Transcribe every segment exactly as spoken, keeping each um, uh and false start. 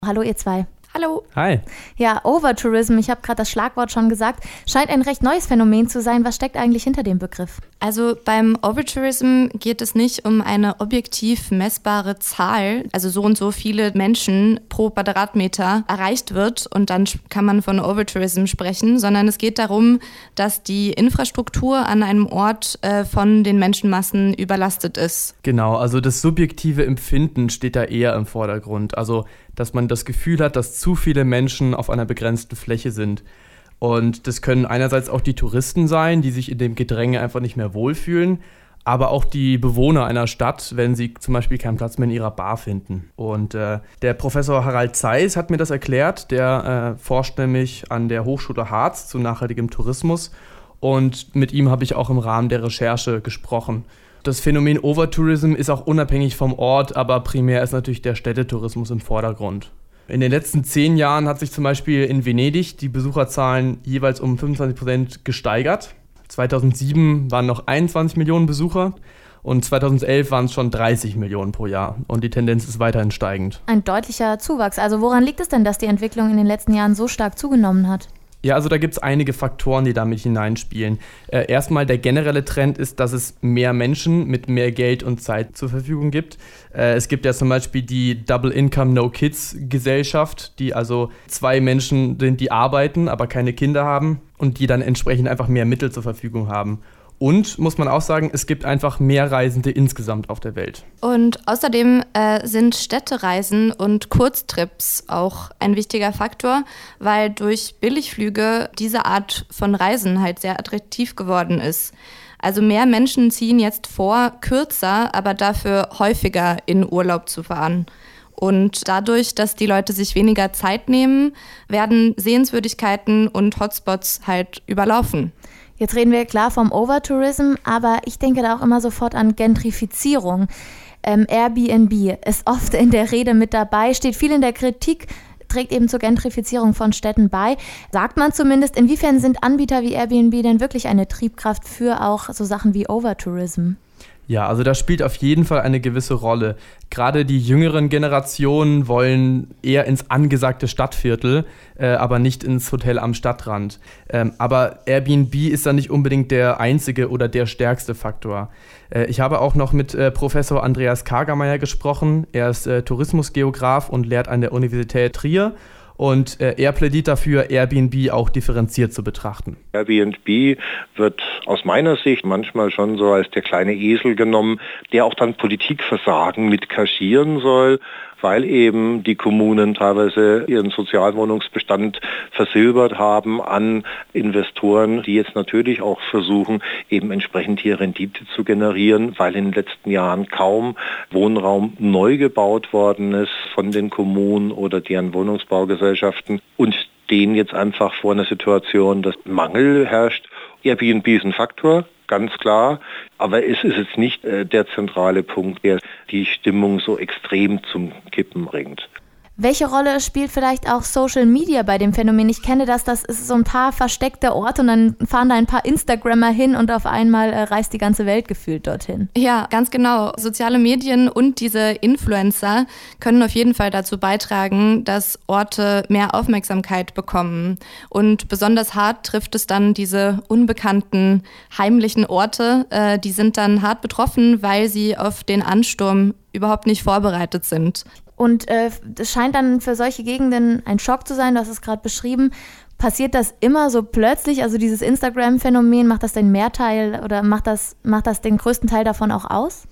Hallo ihr zwei. Hallo. Hi. Ja, Overtourism, ich habe gerade das Schlagwort schon gesagt, scheint ein recht neues Phänomen zu sein. Was steckt eigentlich hinter dem Begriff? Also beim Overtourism geht es nicht um eine objektiv messbare Zahl, also so und so viele Menschen pro Quadratmeter erreicht wird und dann kann man von Overtourism sprechen, sondern es geht darum, dass die Infrastruktur an einem Ort äh, von den Menschenmassen überlastet ist. Genau, also das subjektive Empfinden steht da eher im Vordergrund. Also dass man das Gefühl hat, dass zu viele Menschen auf einer begrenzten Fläche sind. Und das können einerseits auch die Touristen sein, die sich in dem Gedränge einfach nicht mehr wohlfühlen, aber auch die Bewohner einer Stadt, wenn sie zum Beispiel keinen Platz mehr in ihrer Bar finden. Und äh, der Professor Harald Zeiss hat mir das erklärt, der äh, forscht nämlich an der Hochschule Harz zu nachhaltigem Tourismus. Und mit ihm habe ich auch im Rahmen der Recherche gesprochen. Das Phänomen Overtourism ist auch unabhängig vom Ort, aber primär ist natürlich der Städtetourismus im Vordergrund. In den letzten zehn Jahren hat sich zum Beispiel in Venedig die Besucherzahlen jeweils um fünfundzwanzig Prozent gesteigert. zweitausendsieben waren noch einundzwanzig Millionen Besucher und zweitausendelf waren es schon dreißig Millionen pro Jahr und die Tendenz ist weiterhin steigend. Ein deutlicher Zuwachs. Also woran liegt es denn, dass die Entwicklung in den letzten Jahren so stark zugenommen hat? Ja, also da gibt es einige Faktoren, die damit hineinspielen. Äh, erstmal der generelle Trend ist, dass es mehr Menschen mit mehr Geld und Zeit zur Verfügung gibt. Äh, es gibt ja zum Beispiel die Double Income No Kids Gesellschaft, die also zwei Menschen sind, die arbeiten, aber keine Kinder haben und die dann entsprechend einfach mehr Mittel zur Verfügung haben. Und, muss man auch sagen, es gibt einfach mehr Reisende insgesamt auf der Welt. Und außerdem äh, sind Städtereisen und Kurztrips auch ein wichtiger Faktor, weil durch Billigflüge diese Art von Reisen halt sehr attraktiv geworden ist. Also mehr Menschen ziehen jetzt vor, kürzer, aber dafür häufiger in Urlaub zu fahren. Und dadurch, dass die Leute sich weniger Zeit nehmen, werden Sehenswürdigkeiten und Hotspots halt überlaufen. Jetzt reden wir klar vom Overtourism, aber ich denke da auch immer sofort an Gentrifizierung. Ähm, Airbnb ist oft in der Rede mit dabei, steht viel in der Kritik, trägt eben zur Gentrifizierung von Städten bei. Sagt man zumindest, inwiefern sind Anbieter wie Airbnb denn wirklich eine Triebkraft für auch so Sachen wie Overtourism? Ja, also das spielt auf jeden Fall eine gewisse Rolle. Gerade die jüngeren Generationen wollen eher ins angesagte Stadtviertel, äh, aber nicht ins Hotel am Stadtrand. Ähm, aber Airbnb ist da nicht unbedingt der einzige oder der stärkste Faktor. Äh, ich habe auch noch mit äh, Professor Andreas Kagermeier gesprochen. Er ist äh, Tourismusgeograf und lehrt an der Universität Trier. Und äh, er plädiert dafür, Airbnb auch differenziert zu betrachten. Airbnb wird aus meiner Sicht manchmal schon so als der kleine Esel genommen, der auch dann Politikversagen mit kaschieren soll, weil eben die Kommunen teilweise ihren Sozialwohnungsbestand versilbert haben an Investoren, die jetzt natürlich auch versuchen, eben entsprechend hier Rendite zu generieren, weil in den letzten Jahren kaum Wohnraum neu gebaut worden ist von den Kommunen oder deren Wohnungsbaugesellschaften und stehen jetzt einfach vor einer Situation, dass Mangel herrscht. Airbnb ist ein Faktor, ganz klar, aber es ist jetzt nicht äh, der zentrale Punkt, der die Stimmung so extrem zum Kippen bringt. Welche Rolle spielt vielleicht auch Social Media bei dem Phänomen? Ich kenne das, das ist so ein paar versteckte Orte und dann fahren da ein paar Instagrammer hin und auf einmal äh, reist die ganze Welt gefühlt dorthin. Ja, ganz genau. Soziale Medien und diese Influencer können auf jeden Fall dazu beitragen, dass Orte mehr Aufmerksamkeit bekommen. Und besonders hart trifft es dann diese unbekannten, heimlichen Orte. Äh, die sind dann hart betroffen, weil sie auf den Ansturm überhaupt nicht vorbereitet sind. Und äh, es scheint dann für solche Gegenden ein Schock zu sein, du hast es gerade beschrieben. Passiert das immer so plötzlich? Also dieses Instagram-Phänomen, macht das den Mehrteil oder macht das, macht das den größten Teil davon auch aus?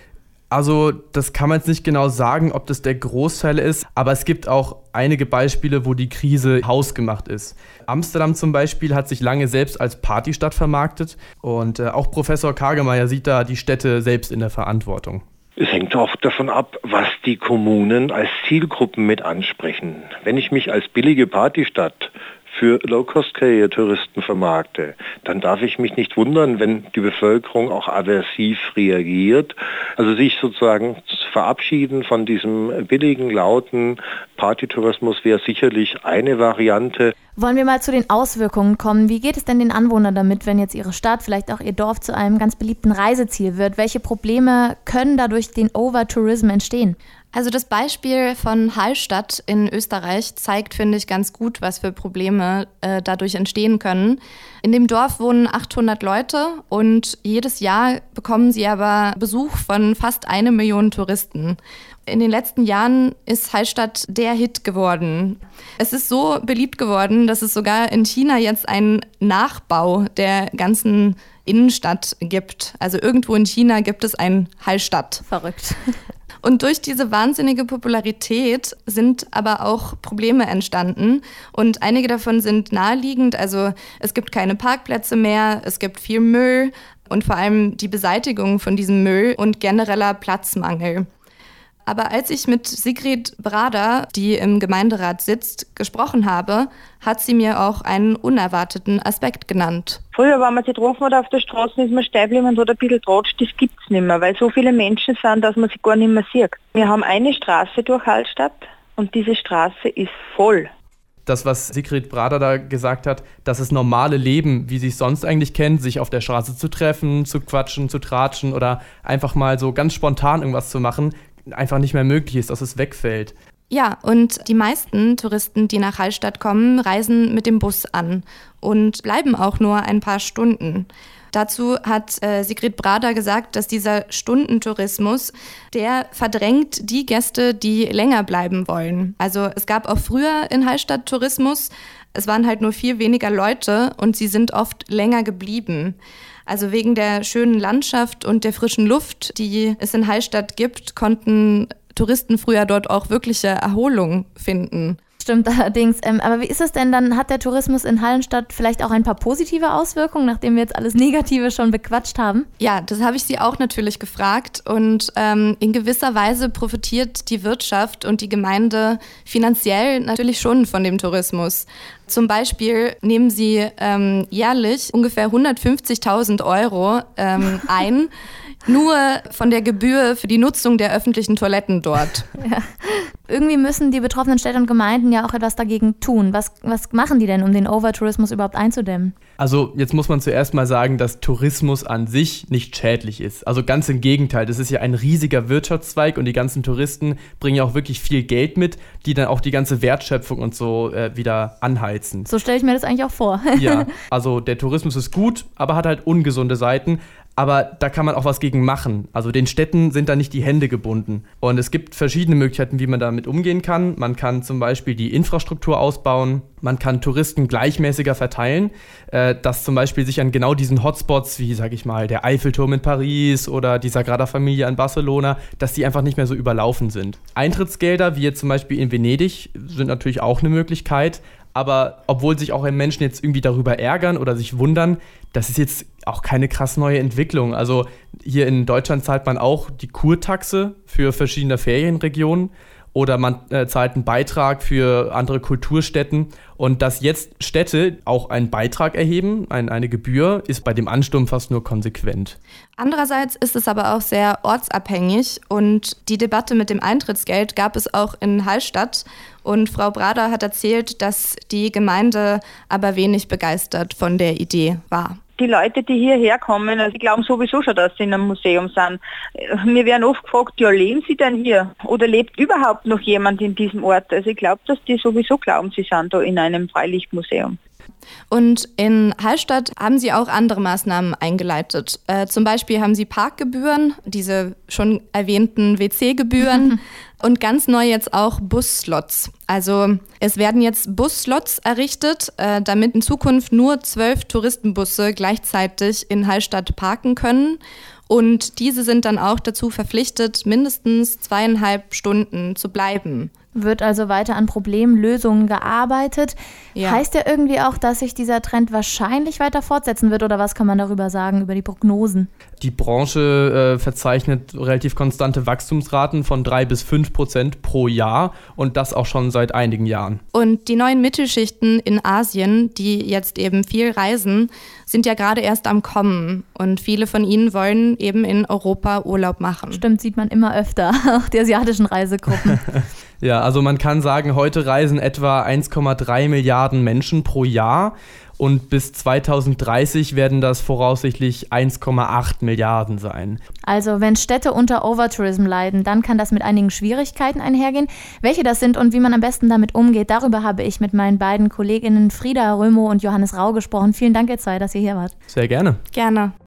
Also das kann man jetzt nicht genau sagen, ob das der Großteil ist, aber es gibt auch einige Beispiele, wo die Krise hausgemacht ist. Amsterdam zum Beispiel hat sich lange selbst als Partystadt vermarktet und äh, auch Professor Kagermeier sieht da die Städte selbst in der Verantwortung. Es hängt auch davon ab, was die Kommunen als Zielgruppen mit ansprechen. Wenn ich mich als billige Partystadt für Low-Cost-Carrier-Touristen vermarkte, dann darf ich mich nicht wundern, wenn die Bevölkerung auch aversiv reagiert. Also sich sozusagen verabschieden von diesem billigen, lauten Partytourismus wäre sicherlich eine Variante. Wollen wir mal zu den Auswirkungen kommen? Wie geht es denn den Anwohnern damit, wenn jetzt ihre Stadt, vielleicht auch ihr Dorf zu einem ganz beliebten Reiseziel wird? Welche Probleme können dadurch den Overtourism entstehen? Also das Beispiel von Hallstatt in Österreich zeigt, finde ich, ganz gut, was für Probleme äh, dadurch entstehen können. In dem Dorf wohnen achthundert Leute und jedes Jahr bekommen sie aber Besuch von fast eine Million Touristen. In den letzten Jahren ist Hallstatt der Hit geworden. Es ist so beliebt geworden, dass es sogar in China jetzt einen Nachbau der ganzen Innenstadt gibt. Also irgendwo in China gibt es ein Hallstatt. Verrückt. Und durch diese wahnsinnige Popularität sind aber auch Probleme entstanden. Und einige davon sind naheliegend. Also es gibt keine Parkplätze mehr, es gibt viel Müll und vor allem die Beseitigung von diesem Müll und genereller Platzmangel. Aber als ich mit Sigrid Brader, die im Gemeinderat sitzt, gesprochen habe, hat sie mir auch einen unerwarteten Aspekt genannt. Früher, wenn man sich getroffen hat auf der Straße, ist man stehen geblieben und hat ein bisschen tratscht, das gibt es nicht mehr, weil so viele Menschen sind, dass man sie gar nicht mehr sieht. Wir haben eine Straße durch Hallstatt und diese Straße ist voll. Das, was Sigrid Brader da gesagt hat, dass das normale Leben, wie sie es sonst eigentlich kennt, sich auf der Straße zu treffen, zu quatschen, zu tratschen oder einfach mal so ganz spontan irgendwas zu machen, einfach nicht mehr möglich ist, dass es wegfällt. Ja, und die meisten Touristen, die nach Hallstatt kommen, reisen mit dem Bus an und bleiben auch nur ein paar Stunden. Dazu hat äh, Sigrid Brader gesagt, dass dieser Stundentourismus, der verdrängt die Gäste, die länger bleiben wollen. Also es gab auch früher in Hallstatt Tourismus, es waren halt nur viel weniger Leute und sie sind oft länger geblieben. Also wegen der schönen Landschaft und der frischen Luft, die es in Hallstatt gibt, konnten Touristen früher dort auch wirkliche Erholung finden. Stimmt allerdings. Ähm, aber wie ist es denn dann, hat der Tourismus in Hallstatt vielleicht auch ein paar positive Auswirkungen, nachdem wir jetzt alles Negative schon bequatscht haben? Ja, das habe ich sie auch natürlich gefragt und ähm, in gewisser Weise profitiert die Wirtschaft und die Gemeinde finanziell natürlich schon von dem Tourismus. Zum Beispiel nehmen sie ähm, jährlich ungefähr hundertfünfzigtausend Euro ähm, ein, nur von der Gebühr für die Nutzung der öffentlichen Toiletten dort. Ja. Irgendwie müssen die betroffenen Städte und Gemeinden ja auch etwas dagegen tun. Was, was machen die denn, um den Overtourismus überhaupt einzudämmen? Also jetzt muss man zuerst mal sagen, dass Tourismus an sich nicht schädlich ist. Also ganz im Gegenteil, das ist ja ein riesiger Wirtschaftszweig und die ganzen Touristen bringen ja auch wirklich viel Geld mit, die dann auch die ganze Wertschöpfung und so äh, wieder anheizen. So stelle ich mir das eigentlich auch vor. Ja, also der Tourismus ist gut, aber hat halt ungesunde Seiten. Aber da kann man auch was gegen machen. Also den Städten sind da nicht die Hände gebunden. Und es gibt verschiedene Möglichkeiten, wie man damit umgehen kann. Man kann zum Beispiel die Infrastruktur ausbauen. Man kann Touristen gleichmäßiger verteilen, äh, dass zum Beispiel sich an genau diesen Hotspots, wie sage ich mal, der Eiffelturm in Paris oder die Sagrada Familia in Barcelona, dass die einfach nicht mehr so überlaufen sind. Eintrittsgelder, wie jetzt zum Beispiel in Venedig, sind natürlich auch eine Möglichkeit. Aber obwohl sich auch Menschen jetzt irgendwie darüber ärgern oder sich wundern, das ist jetzt auch keine krass neue Entwicklung. Also hier in Deutschland zahlt man auch die Kurtaxe für verschiedene Ferienregionen oder man äh, zahlt einen Beitrag für andere Kulturstätten. Und dass jetzt Städte auch einen Beitrag erheben, ein, eine Gebühr, ist bei dem Ansturm fast nur konsequent. Andererseits ist es aber auch sehr ortsabhängig und die Debatte mit dem Eintrittsgeld gab es auch in Hallstatt. Und Frau Brader hat erzählt, dass die Gemeinde aber wenig begeistert von der Idee war. Die Leute, die hierher kommen, also die glauben sowieso schon, dass sie in einem Museum sind. Mir werden oft gefragt, ja, leben Sie denn hier? Oder lebt überhaupt noch jemand in diesem Ort? Also ich glaube, dass die sowieso glauben, sie sind da in einem Freilichtmuseum. Und in Hallstatt haben sie auch andere Maßnahmen eingeleitet. Äh, zum Beispiel haben sie Parkgebühren, diese schon erwähnten W C-Gebühren und ganz neu jetzt auch Busslots. Also es werden jetzt Busslots errichtet, äh, damit in Zukunft nur zwölf Touristenbusse gleichzeitig in Hallstatt parken können. Und diese sind dann auch dazu verpflichtet, mindestens zweieinhalb Stunden zu bleiben. Wird also weiter an Problemlösungen gearbeitet. Ja. Heißt ja irgendwie auch, dass sich dieser Trend wahrscheinlich weiter fortsetzen wird, oder was kann man darüber sagen, über die Prognosen? Die Branche äh, verzeichnet relativ konstante Wachstumsraten von drei bis fünf Prozent pro Jahr und das auch schon seit einigen Jahren. Und die neuen Mittelschichten in Asien, die jetzt eben viel reisen, sind ja gerade erst am Kommen und viele von ihnen wollen eben in Europa Urlaub machen. Stimmt, sieht man immer öfter, auch die asiatischen Reisegruppen. Ja, also man kann sagen, heute reisen etwa eins Komma drei Milliarden Menschen pro Jahr und bis zweitausenddreißig werden das voraussichtlich eins Komma acht Milliarden sein. Also wenn Städte unter Overtourism leiden, dann kann das mit einigen Schwierigkeiten einhergehen. Welche das sind und wie man am besten damit umgeht, darüber habe ich mit meinen beiden Kolleginnen Frieda Römo und Johannes Rau gesprochen. Vielen Dank ihr zwei, dass ihr hier wart. Sehr gerne. Gerne.